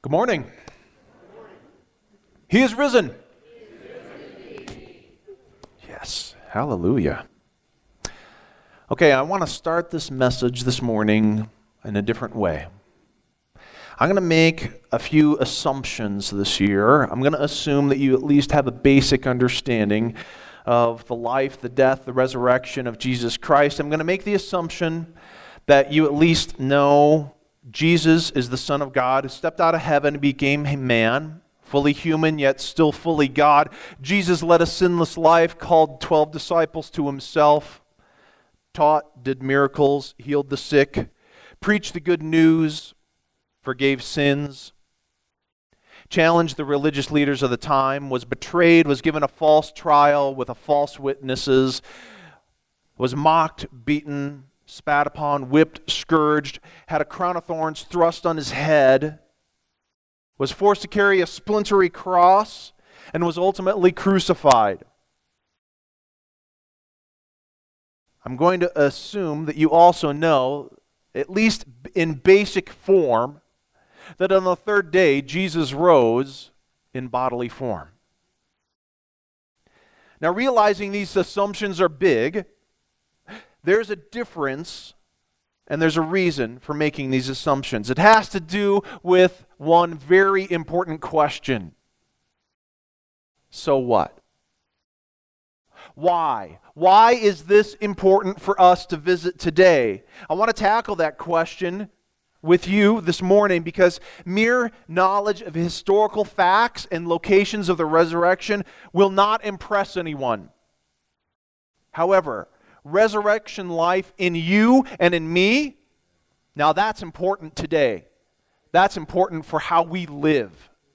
Good morning. He is risen. Yes, hallelujah. Okay, I want to start this message this morning in a different way. I'm going to make a few assumptions this year. I'm going to assume that you at least have a basic understanding of the life, the death, the resurrection of Jesus Christ. I'm going to make the assumption that you at least know Jesus is the Son of God who stepped out of heaven and became a man, fully human yet still fully God. Jesus led a sinless life, called 12 disciples to himself, taught, did miracles, healed the sick, preached the good news, forgave sins, challenged the religious leaders of the time, was betrayed, was given a false trial with false witnesses, was mocked, beaten, spat upon, whipped, scourged, had a crown of thorns thrust on his head, was forced to carry a splintery cross, and was ultimately crucified. I'm going to assume that you also know, at least in basic form, that on the third day, Jesus rose in bodily form. Now, realizing these assumptions are big, there's a difference and there's a reason for making these assumptions. It has to do with one very important question. So what? Why? Why is this important for us to visit today? I want to tackle that question with you this morning because mere knowledge of historical facts and locations of the resurrection will not impress anyone. However, resurrection life in you and in me, now that's important today. That's important for how we live.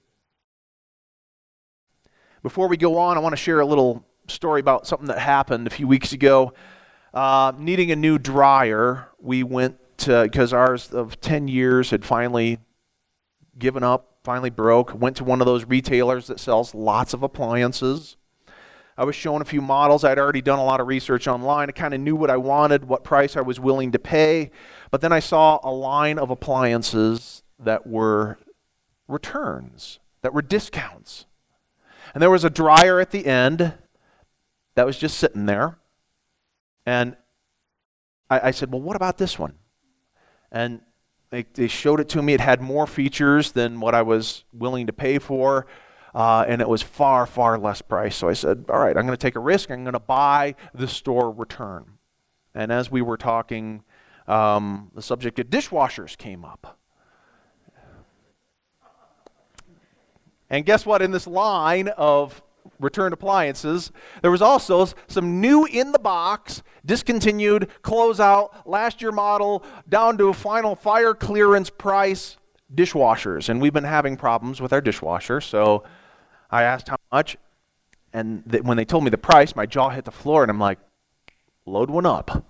Before we go on, I want to share a little story about something that happened a few weeks ago. Needing a new dryer, we went to, because ours of 10 years had finally given up, finally broke, went to one of those retailers that sells lots of appliances. I was shown a few models. I'd already done a lot of research online. I kind of knew what I wanted, what price I was willing to pay. But then I saw a line of appliances that were returns, that were discounts. And there was a dryer at the end that was just sitting there. And I said, well, what about this one? And they showed it to me. It had more features than what I was willing to pay for. And it was far, far less price. So I said, all right, I'm going to take a risk. I'm going to buy the store return. And as we were talking, the subject of dishwashers came up. And guess what? In this line of returned appliances, there was also some new in the box, discontinued, closeout, last year model, down to a final fire clearance price dishwashers. And we've been having problems with our dishwasher, so I asked how much, and when they told me the price, my jaw hit the floor, and I'm like, load one up.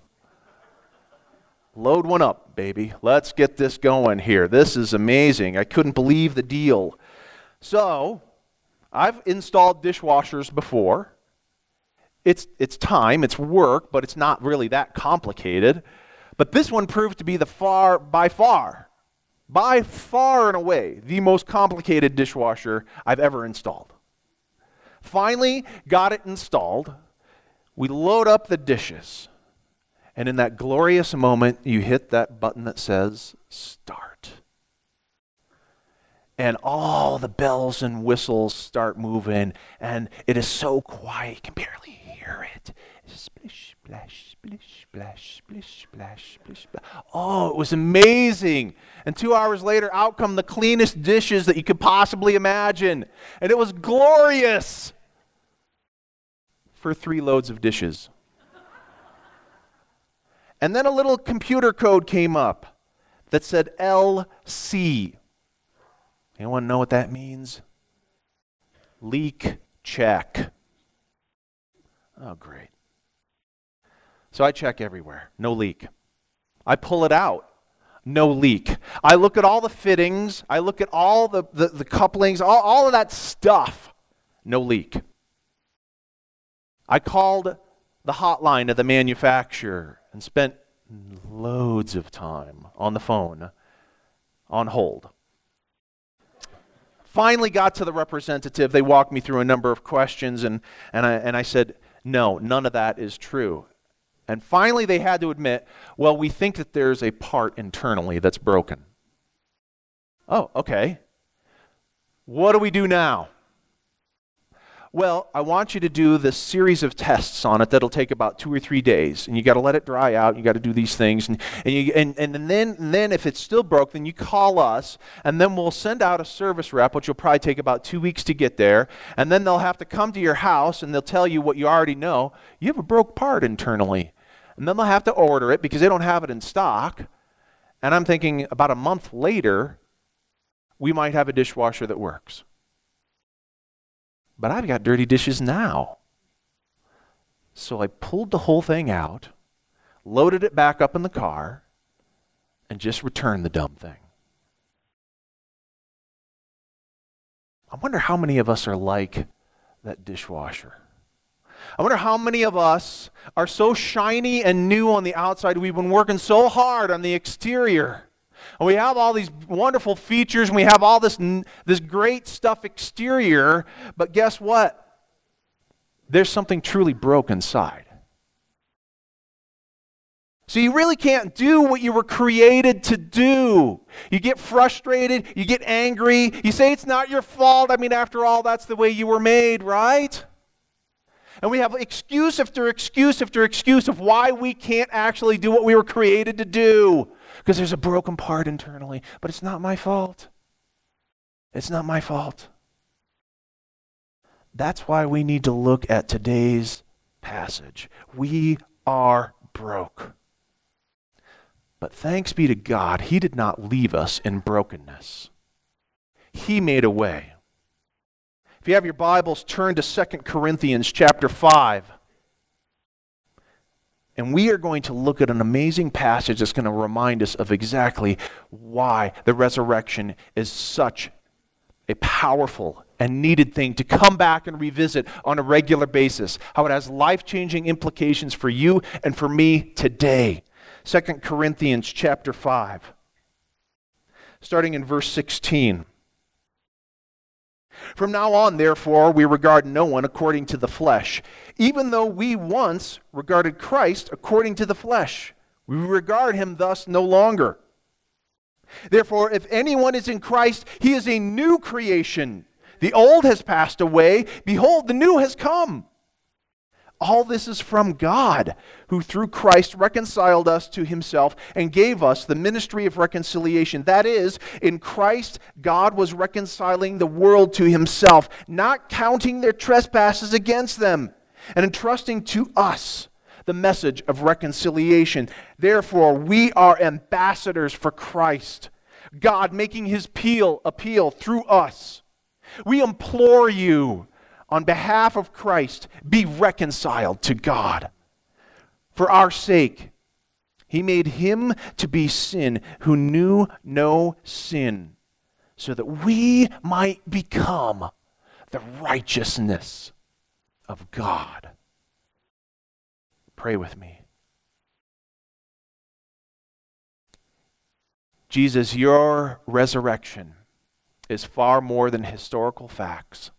Load one up, baby. Let's get this going here. This is amazing. I couldn't believe the deal. So, I've installed dishwashers before. It's time, it's work, but it's not really that complicated. But this one proved to be by far and away, the most complicated dishwasher I've ever installed. Finally, got it installed. We load up the dishes. And in that glorious moment, you hit that button that says, start. And all the bells and whistles start moving. And it is so quiet, you can barely hear it. Splish, splash, splish, splash, splish, splash, splish, splash. Oh, it was amazing. And 2 hours later, out come the cleanest dishes that you could possibly imagine. And it was glorious for 3 loads of dishes. And then a little computer code came up that said LC. Anyone know what that means? Leak check. Oh, great. So I check everywhere. No leak. I pull it out. No leak. I look at all the fittings. I look at all the couplings, all of that stuff. No leak. I called the hotline of the manufacturer and spent loads of time on the phone on hold. Finally got to the representative. They walked me through a number of questions, and I said, no, none of that is true. And finally they had to admit, well, we think that there's a part internally that's broken. Oh, okay. What do we do now? Well, I want you to do this series of tests on it that'll take about 2 or 3 days, and you got to let it dry out. You got to do these things, and then if it's still broke, then you call us, and then we'll send out a service rep, which will probably take about 2 weeks to get there, and then they'll have to come to your house, and they'll tell you what you already know. You have a broke part internally, and then they'll have to order it because they don't have it in stock. And I'm thinking about a month later, we might have a dishwasher that works. But I've got dirty dishes now. So I pulled the whole thing out, loaded it back up in the car, and just returned the dumb thing. I wonder how many of us are like that dishwasher. I wonder how many of us are so shiny and new on the outside. We've been working so hard on the exterior. And we have all these wonderful features, and we have all this great stuff exterior, but guess what? There's something truly broke inside. So you really can't do what you were created to do. You get frustrated, you get angry, you say it's not your fault. I mean, after all, that's the way you were made, right? And we have excuse after excuse after excuse of why we can't actually do what we were created to do. Because there's a broken part internally. But it's not my fault. It's not my fault. That's why we need to look at today's passage. We are broke. But thanks be to God, He did not leave us in brokenness. He made a way. If you have your Bibles, turn to 2 Corinthians chapter 5. And we are going to look at an amazing passage that's going to remind us of exactly why the resurrection is such a powerful and needed thing to come back and revisit on a regular basis. How it has life-changing implications for you and for me today. 2 Corinthians chapter 5, starting in verse 16. From now on, therefore, we regard no one according to the flesh. Even though we once regarded Christ according to the flesh, we regard him thus no longer. Therefore, if anyone is in Christ, he is a new creation. The old has passed away. Behold, the new has come. All this is from God, who through Christ reconciled us to himself and gave us the ministry of reconciliation. That is, in Christ, God was reconciling the world to himself, not counting their trespasses against them, and entrusting to us the message of reconciliation. Therefore, we are ambassadors for Christ, God making his appeal through us. We implore you, on behalf of Christ, be reconciled to God. For our sake, he made him to be sin who knew no sin, so that we might become the righteousness of God. Pray with me. Jesus, your resurrection is far more than historical facts.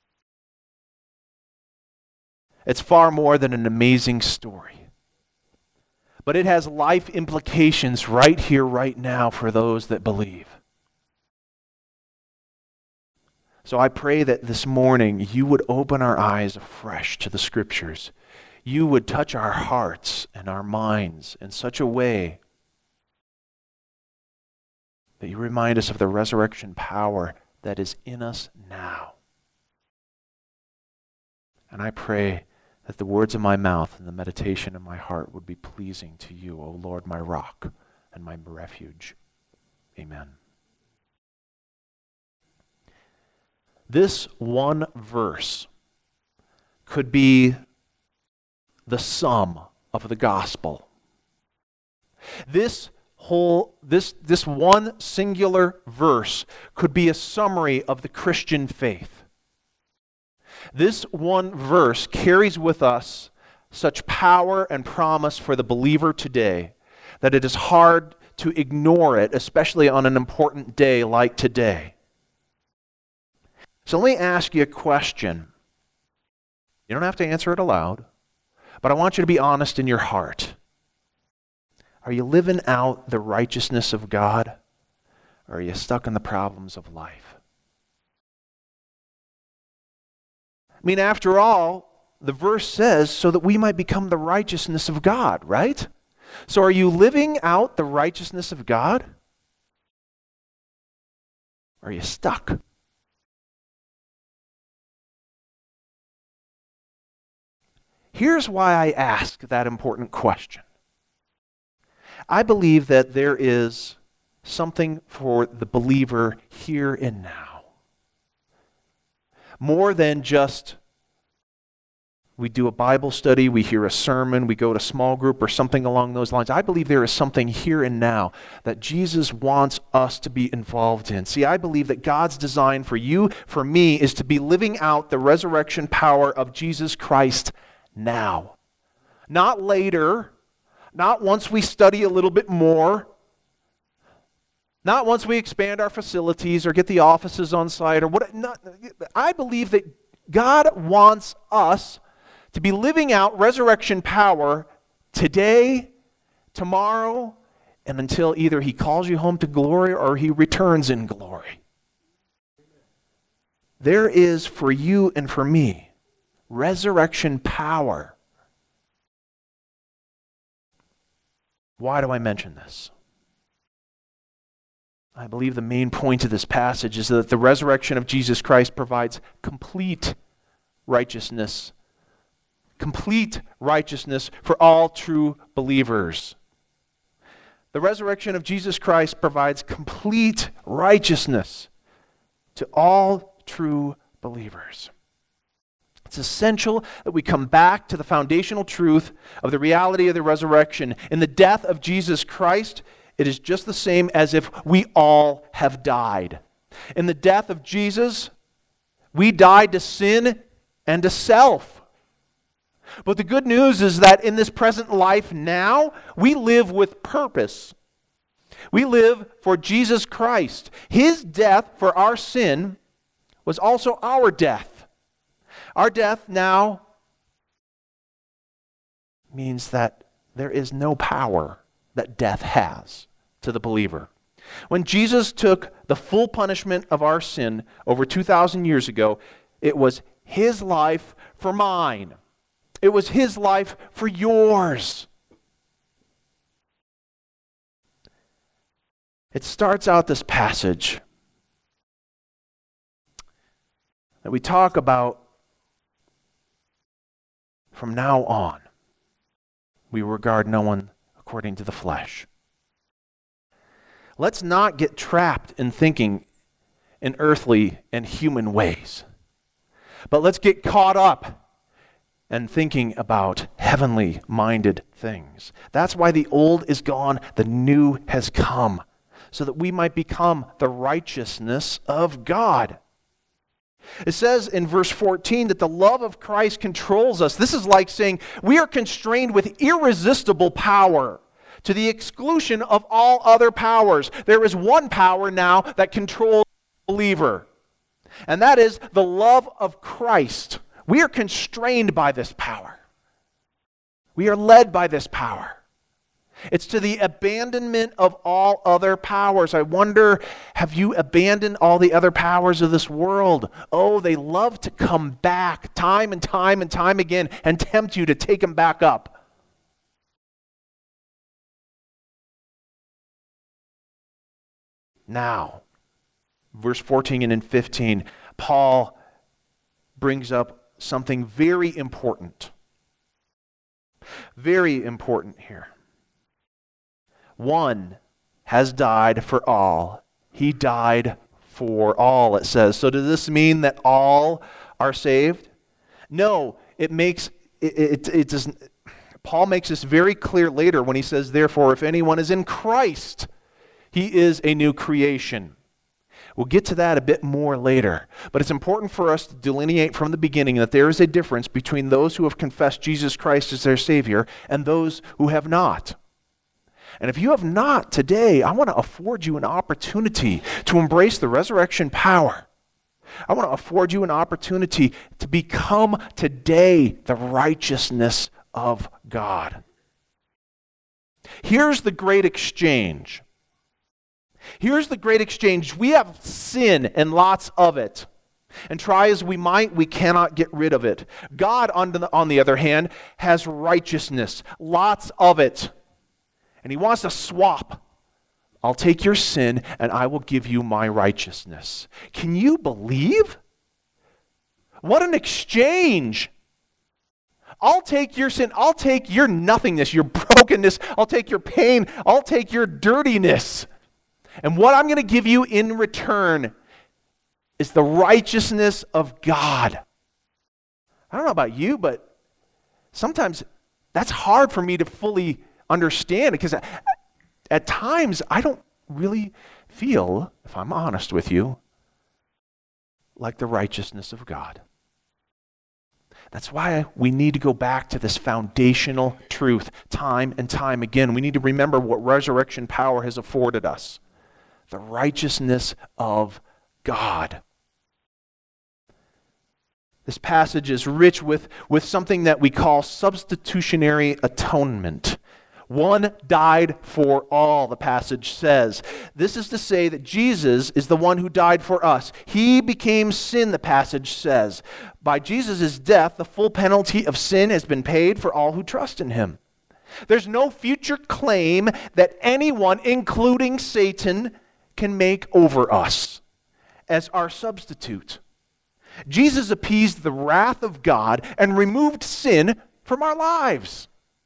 It's far more than an amazing story. But it has life implications right here, right now for those that believe. So I pray that this morning you would open our eyes afresh to the Scriptures. You would touch our hearts and our minds in such a way that you remind us of the resurrection power that is in us now. And I pray that the words of my mouth and the meditation of my heart would be pleasing to you, O Lord, my rock and my refuge. Amen. This one verse could be the sum of the gospel. This one singular verse could be a summary of the Christian faith. This one verse carries with us such power and promise for the believer today that it is hard to ignore it, especially on an important day like today. So let me ask you a question. You don't have to answer it aloud, but I want you to be honest in your heart. Are you living out the righteousness of God, or are you stuck in the problems of life? I mean, after all, the verse says, so that we might become the righteousness of God, right? So are you living out the righteousness of God? Or are you stuck? Here's why I ask that important question. I believe that there is something for the believer here and now. More than just we do a Bible study, we hear a sermon, we go to small group or something along those lines. I believe there is something here and now that Jesus wants us to be involved in. See, I believe that God's design for you, for me, is to be living out the resurrection power of Jesus Christ now. Not later, not once we study a little bit more, not once we expand our facilities or get the offices on site or what. I believe that God wants us to be living out resurrection power today, tomorrow, and until either He calls you home to glory or He returns in glory. There is for you and for me resurrection power. Why do I mention this? I believe the main point of this passage is that the resurrection of Jesus Christ provides complete righteousness for all true believers. The resurrection of Jesus Christ provides complete righteousness to all true believers. It's essential that we come back to the foundational truth of the reality of the resurrection. In the death of Jesus Christ, it is just the same as if we all have died. In the death of Jesus, we died to sin and to self. But the good news is that in this present life now, we live with purpose. We live for Jesus Christ. His death for our sin was also our death. Our death now means that there is no power that death has to the believer. When Jesus took the full punishment of our sin over 2,000 years ago, it was His life for mine. It was His life for yours. It starts out this passage that we talk about from now on. We regard no one according to the flesh. Let's not get trapped in thinking in earthly and human ways, but let's get caught up and thinking about heavenly minded things. That's why the old is gone, the new has come, so that we might become the righteousness of God. It says in verse 14 that the love of Christ controls us. This is like saying we are constrained with irresistible power to the exclusion of all other powers. There is one power now that controls the believer, and that is the love of Christ. We are constrained by this power. We are led by this power. It's to the abandonment of all other powers. I wonder, have you abandoned all the other powers of this world? Oh, they love to come back time and time and time again and tempt you to take them back up. Now, verse 14 and 15, Paul brings up something very important. Very important here. One has died for all. He died for all, it says. So does this mean that all are saved? No, Paul makes this very clear later when he says, therefore, if anyone is in Christ, he is a new creation. We'll get to that a bit more later. But it's important for us to delineate from the beginning that there is a difference between those who have confessed Jesus Christ as their Savior and those who have not. And if you have not today, I want to afford you an opportunity to embrace the resurrection power, I want to afford you an opportunity to become today the righteousness of God. Here's the great exchange. Here's the great exchange. We have sin and lots of it. And try as we might, we cannot get rid of it. God, on the other hand, has righteousness, lots of it. And He wants to swap. I'll take your sin and I will give you my righteousness. Can you believe? What an exchange! I'll take your sin. I'll take your nothingness, your brokenness. I'll take your pain. I'll take your dirtiness. And what I'm going to give you in return is the righteousness of God. I don't know about you, but sometimes that's hard for me to fully understand because at times I don't really feel, if I'm honest with you, like the righteousness of God. That's why we need to go back to this foundational truth time and time again. We need to remember what resurrection power has afforded us. The righteousness of God. This passage is rich with something that we call substitutionary atonement. One died for all, the passage says. This is to say that Jesus is the one who died for us. He became sin, the passage says. By Jesus' death, the full penalty of sin has been paid for all who trust in Him. There's no future claim that anyone, including Satan, can make over us as our substitute. Jesus appeased the wrath of God and removed sin from our lives.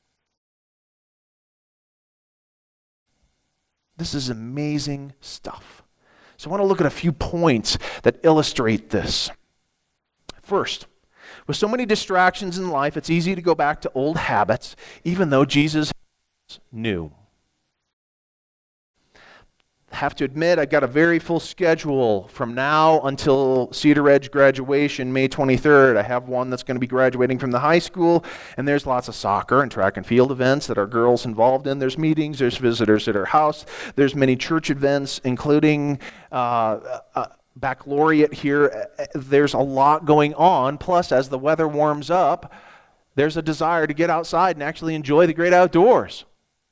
This is amazing stuff. So I want to look at a few points that illustrate this. First, with so many distractions in life, it's easy to go back to old habits, even though Jesus knew. I have to admit, I've got a very full schedule from now until Cedar Edge graduation, May 23rd. I have one that's going to be graduating from the high school, and there's lots of soccer and track and field events that our girls involved in. There's meetings, there's visitors at our house, there's many church events, including baccalaureate here. There's a lot going on. Plus, as the weather warms up, there's a desire to get outside and actually enjoy the great outdoors.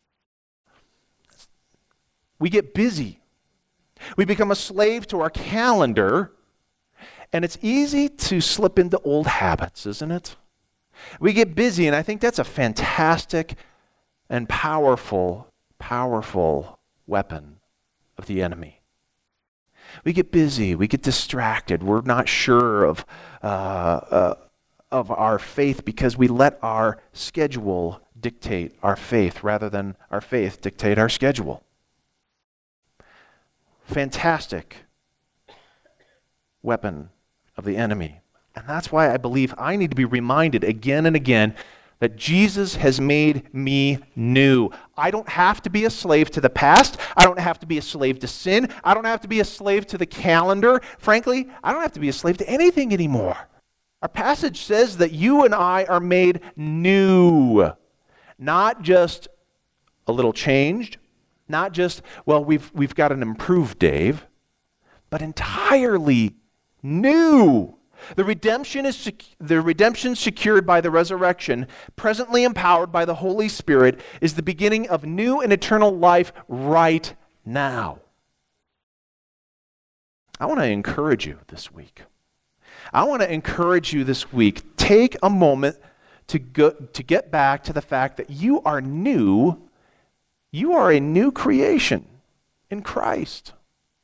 We get busy. We become a slave to our calendar, and it's easy to slip into old habits, isn't it? We get busy, and I think that's a fantastic and powerful weapon of the enemy. We get busy, we get distracted, we're not sure of our faith because we let our schedule dictate our faith rather than our faith dictate our schedule. Fantastic weapon of the enemy. And that's why I believe I need to be reminded again and again that Jesus has made me new. I don't have to be a slave to the past. I don't have to be a slave to sin. I don't have to be a slave to the calendar. Frankly, I don't have to be a slave to anything anymore. Our passage says that you and I are made new. Not just a little changed. Not just, well, we've got an improved Dave, but entirely new. The redemption secured by the resurrection, presently empowered by the Holy Spirit, is the beginning of new and eternal life right now. I want to encourage you this week. Take a moment to get back to the fact that you are new. You are a new creation in Christ.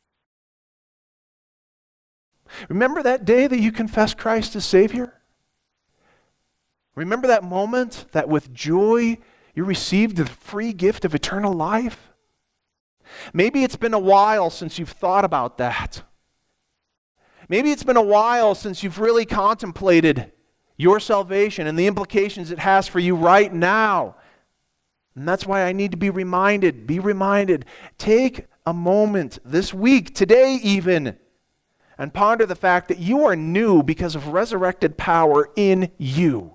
Remember that day that you confessed Christ as Savior? Remember that moment that with joy you received the free gift of eternal life? Maybe it's been a while since you've thought about that. Maybe it's been a while since you've really contemplated your salvation and the implications it has for you right now. And that's why I need to be reminded. Be reminded. Take a moment this week, today even, and ponder the fact that you are new because of resurrected power in you.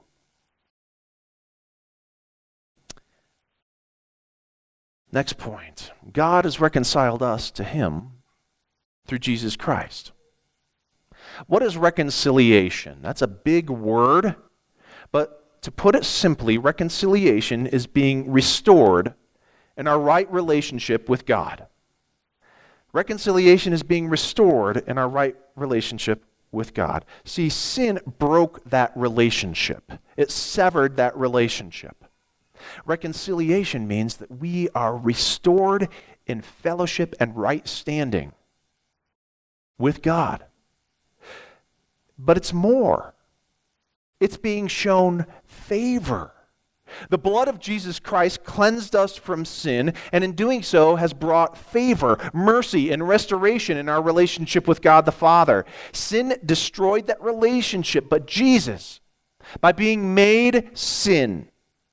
Next point. God has reconciled us to Him through Jesus Christ. What is reconciliation? That's a big word, but to put it simply, reconciliation is being restored in our right relationship with God. Reconciliation is being restored in our right relationship with God. See, sin broke that relationship. It severed that relationship. Reconciliation means that we are restored in fellowship and right standing with God. But it's more. It's being shown favor. The blood of Jesus Christ cleansed us from sin, and in doing so has brought favor, mercy, and restoration in our relationship with God the Father. Sin destroyed that relationship, but Jesus, by being made sin,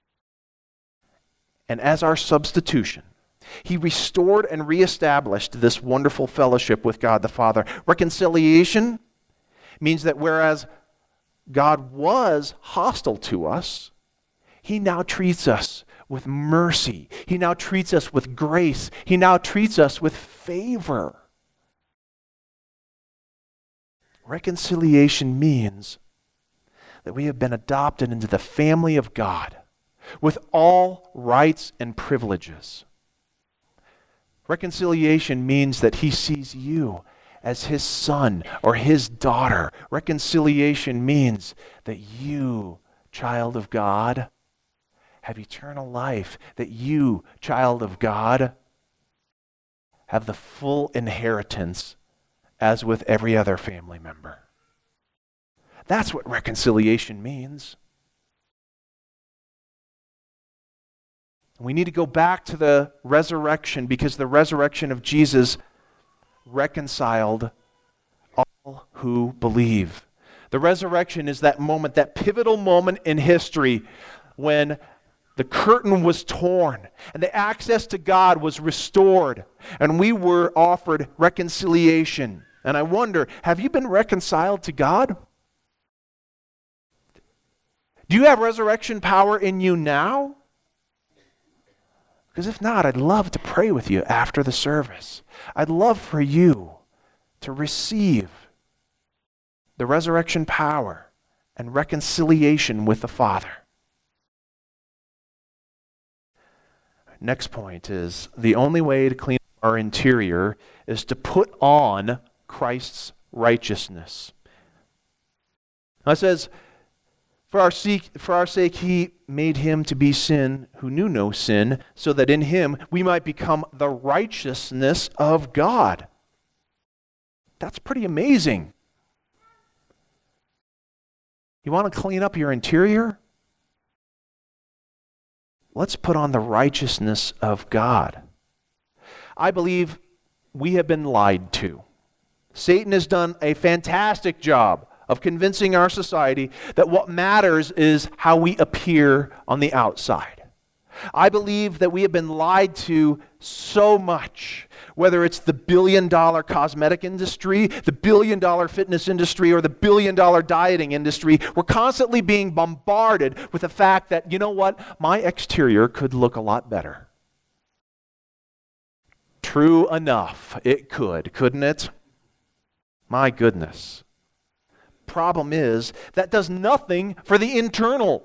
and as our substitution, He restored and reestablished this wonderful fellowship with God the Father. Reconciliation means that whereas God was hostile to us, He now treats us with mercy. He now treats us with grace. He now treats us with favor. Reconciliation means that we have been adopted into the family of God with all rights and privileges. Reconciliation means that He sees you as His son or His daughter. Reconciliation means that you, child of God, have eternal life, that you, child of God, have the full inheritance as with every other family member. That's what reconciliation means. We need to go back to the resurrection, because the resurrection of Jesus reconciled all who believe. The resurrection is that moment, that pivotal moment in history when the curtain was torn and the access to God was restored and we were offered reconciliation. And I wonder, have you been reconciled to God? Do you have resurrection power in you now? Because if not, I'd love to pray with you after the service. I'd love for you to receive the resurrection power and reconciliation with the Father. Next point is the only way to clean up our interior is to put on Christ's righteousness. Now it says, For our sake He made Him to be sin who knew no sin, so that in Him we might become the righteousness of God. That's pretty amazing. You want to clean up your interior? Let's put on the righteousness of God. I believe we have been lied to. Satan has done a fantastic job of convincing our society that what matters is how we appear on the outside. I believe that we have been lied to so much, whether it's the billion-dollar cosmetic industry, the billion-dollar fitness industry, or the billion-dollar dieting industry. We're constantly being bombarded with the fact that, you know what, my exterior could look a lot better. True enough, it could, couldn't it? My goodness. Problem is, that does nothing for the internal.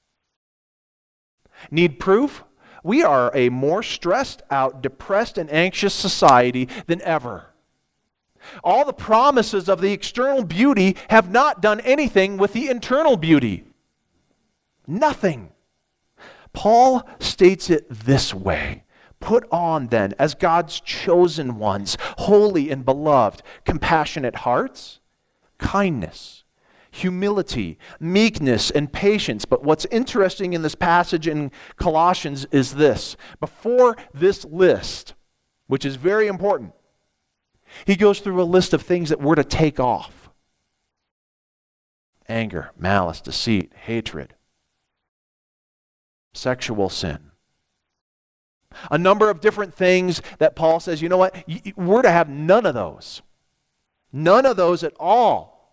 Need proof? We are a more stressed out, depressed, and anxious society than ever. All the promises of the external beauty have not done anything with the internal beauty. Nothing. Paul states it this way. Put on then, as God's chosen ones, holy and beloved, compassionate hearts, kindness, humility, meekness, and patience. But what's interesting in this passage in Colossians is this. Before this list, which is very important, he goes through a list of things that we're to take off. Anger, malice, deceit, hatred, sexual sin. A number of different things that Paul says, you know what, we're to have none of those. None of those at all.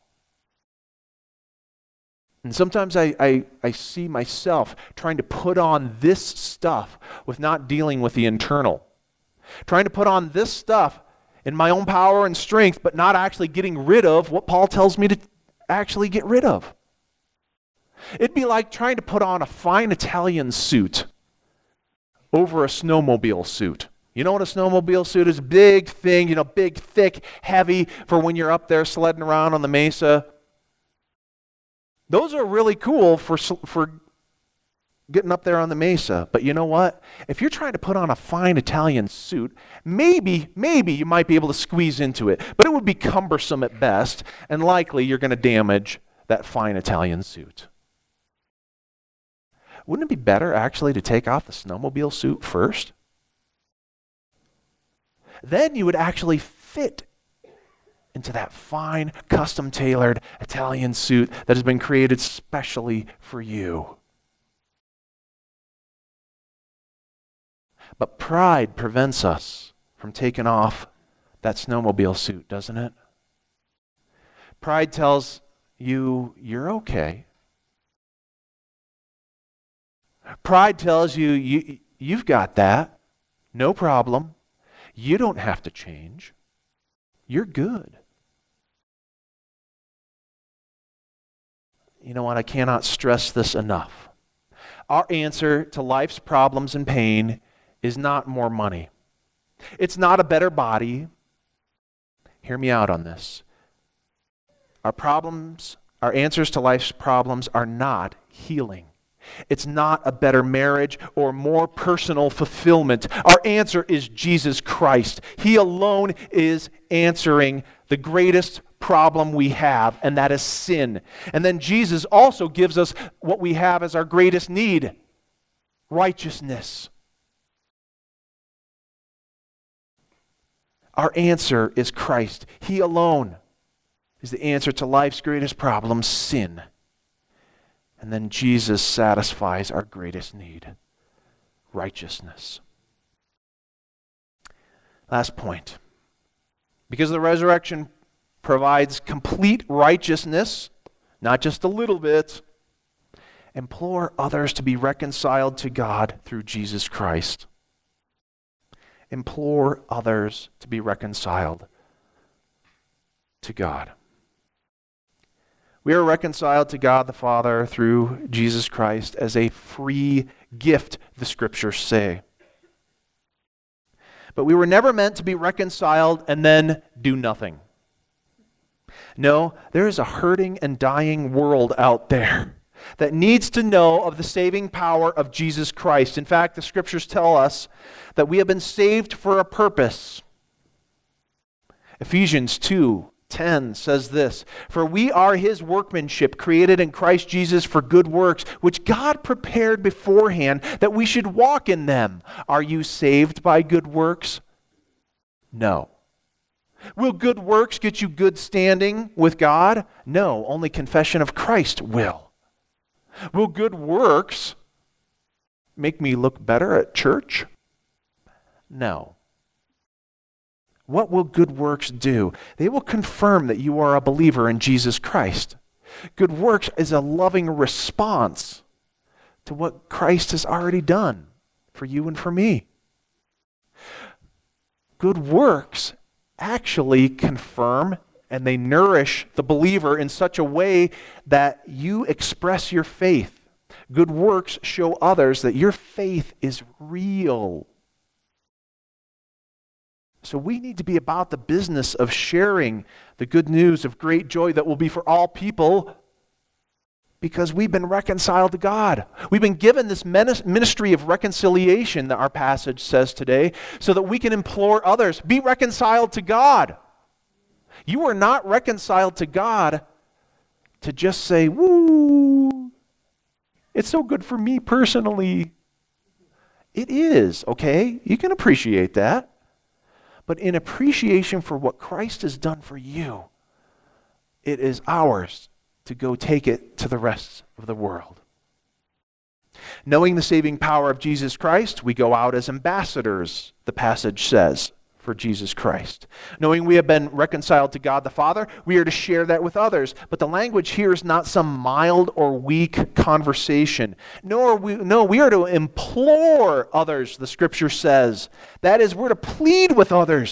And sometimes I see myself trying to put on this stuff with not dealing with the internal. Trying to put on this stuff in my own power and strength, but not actually getting rid of what Paul tells me to actually get rid of. It'd be like trying to put on a fine Italian suit over a snowmobile suit. You know what a snowmobile suit is? A big thing, big, thick, heavy for when you're up there sledding around on the mesa. Those are really cool for getting up there on the mesa. But you know what? If you're trying to put on a fine Italian suit, maybe you might be able to squeeze into it, but it would be cumbersome at best, and likely you're going to damage that fine Italian suit. Wouldn't it be better actually to take off the snowmobile suit first? Then you would actually fit into that fine, custom-tailored Italian suit that has been created specially for you. But pride prevents us from taking off that snowmobile suit, doesn't it? Pride tells you you're okay. Pride tells you, you've got that. No problem. You don't have to change. You're good. You know what? I cannot stress this enough. Our answer to life's problems and pain is not more money. It's not a better body. Hear me out on this. Our answers to life's problems are not healing. It's not a better marriage or more personal fulfillment. Our answer is Jesus Christ. He alone is answering the greatest problem we have, and that is sin. And then Jesus also gives us what we have as our greatest need, righteousness. Our answer is Christ. He alone is the answer to life's greatest problem, sin. And then Jesus satisfies our greatest need, righteousness. Last point. Because the resurrection provides complete righteousness, not just a little bit, implore others to be reconciled to God through Jesus Christ. Implore others to be reconciled to God. We are reconciled to God the Father through Jesus Christ as a free gift, the Scriptures say. But we were never meant to be reconciled and then do nothing. No, there is a hurting and dying world out there that needs to know of the saving power of Jesus Christ. In fact, the Scriptures tell us that we have been saved for a purpose. Ephesians 2:10 says this, "For we are His workmanship, created in Christ Jesus for good works, which God prepared beforehand that we should walk in them." Are you saved by good works? No. Will good works get you good standing with God? No, only confession of Christ will. Will good works make me look better at church? No. What will good works do? They will confirm that you are a believer in Jesus Christ. Good works is a loving response to what Christ has already done for you and for me. Good works actually confirm and they nourish the believer in such a way that you express your faith. Good works show others that your faith is real. So we need to be about the business of sharing the good news of great joy that will be for all people because we've been reconciled to God. We've been given this ministry of reconciliation that our passage says today so that we can implore others, be reconciled to God. You are not reconciled to God to just say, woo, it's so good for me personally. It is, okay? You can appreciate that. But in appreciation for what Christ has done for you, it is ours to go take it to the rest of the world. Knowing the saving power of Jesus Christ, we go out as ambassadors, the passage says, for Jesus Christ. Knowing we have been reconciled to God the Father, we are to share that with others. But the language here is not some mild or weak conversation. No, we are to implore others, the Scripture says. That is, we're to plead with others.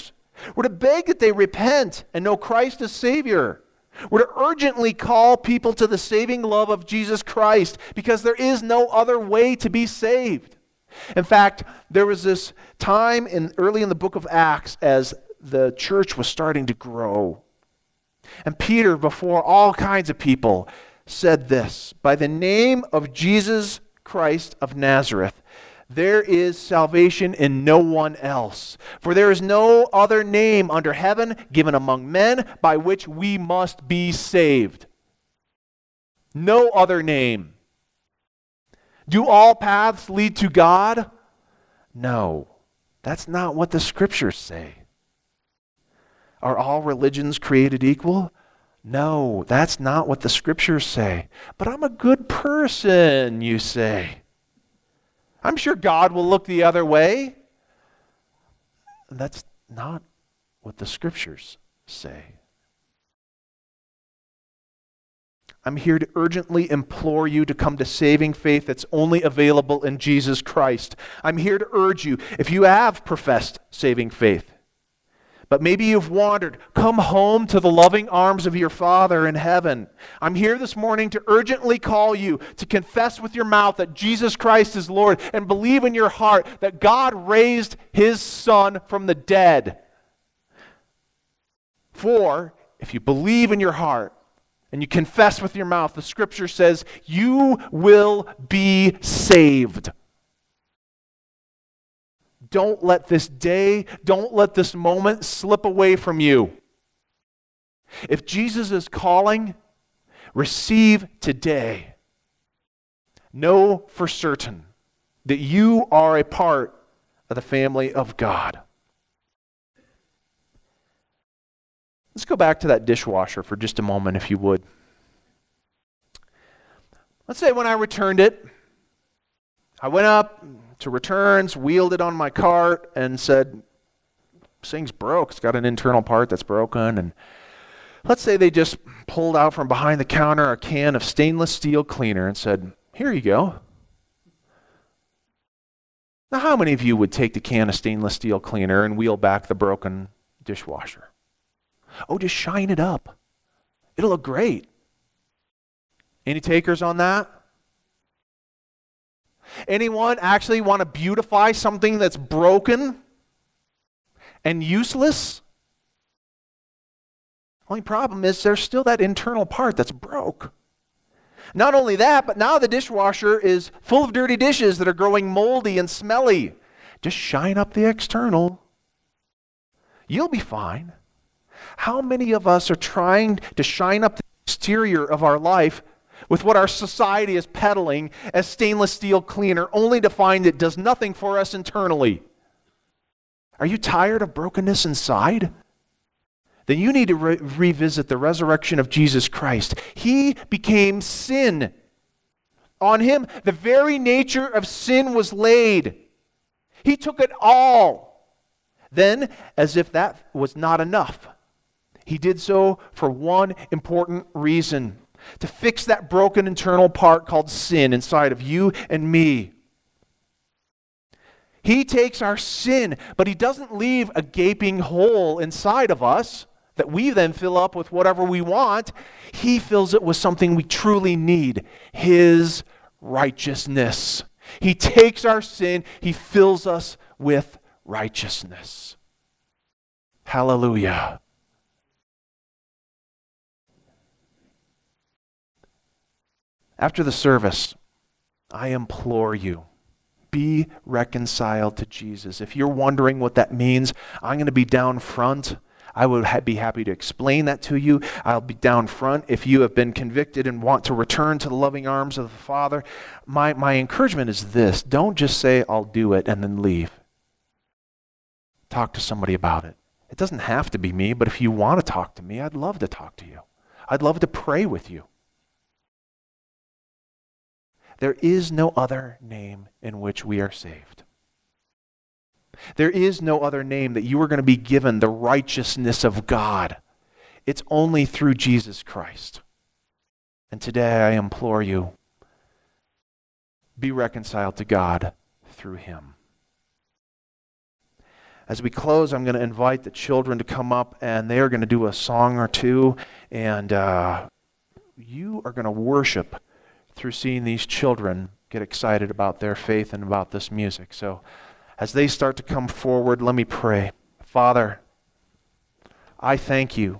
We're to beg that they repent and know Christ as Savior. We're to urgently call people to the saving love of Jesus Christ because there is no other way to be saved. In fact, there was this time early in the book of Acts as the church was starting to grow. And Peter, before all kinds of people, said this, "By the name of Jesus Christ of Nazareth, there is salvation in no one else. For there is no other name under heaven given among men by which we must be saved." No other name. Do all paths lead to God? No, that's not what the Scriptures say. Are all religions created equal? No, that's not what the Scriptures say. But I'm a good person, you say. I'm sure God will look the other way. That's not what the Scriptures say. I'm here to urgently implore you to come to saving faith that's only available in Jesus Christ. I'm here to urge you, if you have professed saving faith, but maybe you've wandered, come home to the loving arms of your Father in heaven. I'm here this morning to urgently call you to confess with your mouth that Jesus Christ is Lord and believe in your heart that God raised His Son from the dead. For if you believe in your heart and you confess with your mouth, the Scripture says you will be saved. Don't let this day, don't let this moment slip away from you. If Jesus is calling, receive today. Know for certain that you are a part of the family of God. Let's go back to that dishwasher for just a moment, if you would. Let's say when I returned it, I went up to returns, wheeled it on my cart, and said, "This thing's broke. It's got an internal part that's broken." And let's say they just pulled out from behind the counter a can of stainless steel cleaner and said, "Here you go." Now, how many of you would take the can of stainless steel cleaner and wheel back the broken dishwasher? Oh, just shine it up. It'll look great. Any takers on that? Anyone actually want to beautify something that's broken and useless? Only problem is there's still that internal part that's broke. Not only that, but now the dishwasher is full of dirty dishes that are growing moldy and smelly. Just shine up the external. You'll be fine. How many of us are trying to shine up the exterior of our life with what our society is peddling as stainless steel cleaner, only to find it does nothing for us internally? Are you tired of brokenness inside? Then you need to revisit the resurrection of Jesus Christ. He became sin. On Him, the very nature of sin was laid. He took it all. Then, as if that was not enough, He did so for one important reason: to fix that broken internal part called sin inside of you and me. He takes our sin, but He doesn't leave a gaping hole inside of us that we then fill up with whatever we want. He fills it with something we truly need: His righteousness. He takes our sin, He fills us with righteousness. Hallelujah. After the service, I implore you, be reconciled to Jesus. If you're wondering what that means, I'm going to be down front. I would be happy to explain that to you. I'll be down front if you have been convicted and want to return to the loving arms of the Father. My encouragement is this: don't just say, "I'll do it," and then leave. Talk to somebody about it. It doesn't have to be me, but if you want to talk to me, I'd love to talk to you. I'd love to pray with you. There is no other name in which we are saved. There is no other name that you are going to be given the righteousness of God. It's only through Jesus Christ. And today I implore you, be reconciled to God through Him. As we close, I'm going to invite the children to come up, and they are going to do a song or two, and you are going to worship through seeing these children get excited about their faith and about this music. So as they start to come forward, let me pray. Father, I thank you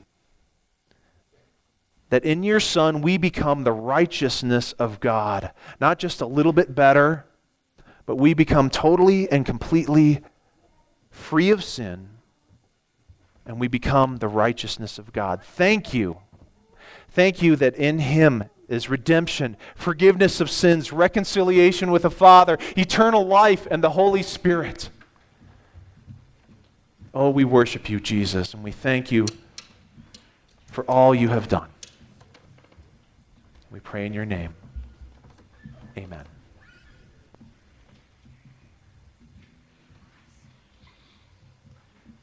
that in your Son we become the righteousness of God. Not just a little bit better, but we become totally and completely free of sin, and we become the righteousness of God. Thank you. Thank you that in Him is redemption, forgiveness of sins, reconciliation with the Father, eternal life, and the Holy Spirit. Oh, we worship you, Jesus, and we thank you for all you have done. We pray in your name. Amen.